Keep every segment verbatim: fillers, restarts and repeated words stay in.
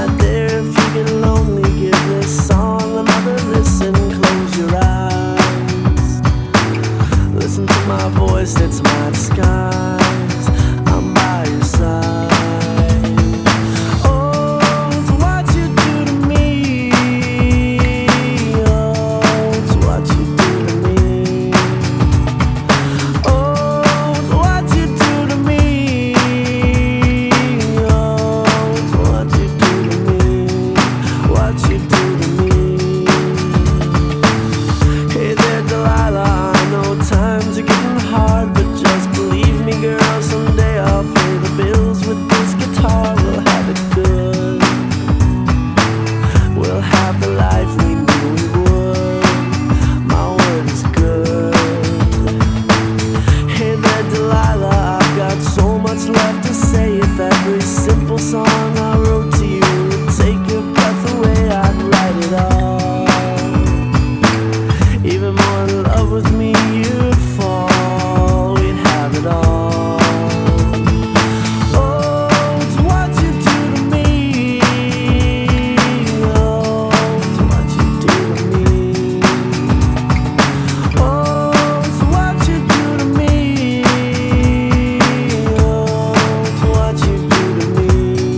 right there. If you get lonely, give this song another listen. Close your eyes, listen to my voice, it's my disguise. I'm by your side. Oh, it's what you do to me. Oh, it's what you do to me. Oh, it's what you do to me. Oh, it's what you do to me. What you do to me. Hey there, Delilah, I know times are getting hard, but just believe me, girl, someday I'll pay the bills with this guitar. We'll have it good. We'll have the life we knew we would. My word is good. Hey there, Delilah, I've got so much left to say. If every simple song I wrote to you would take your breath away, I'd write it all. Even more in love with me, you'd fall. We'd have it all. Oh, it's what you do to me. Oh, it's what you do to me. Oh, it's what you do to me. Oh, it's what you do to me.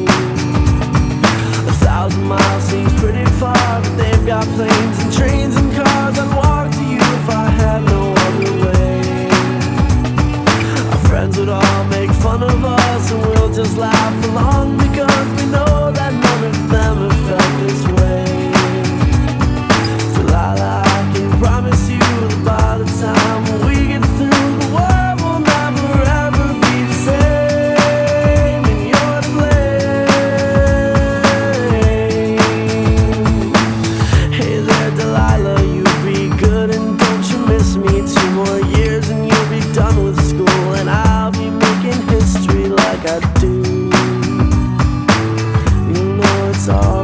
A thousand miles seems pretty far, but they've got planes and trains and cars. I'd walk to you if I had no other way. Our friends would all make fun of us, and we'll just laugh along because we know that none of them have felt this way. Delilah, I can promise you that by the time we get through, the world will never ever be the same, and you're to blame. Hey there, Delilah, you be good and don't you miss me. Two more years and you'll be done with school, and I'll be making history like I do. You know it's all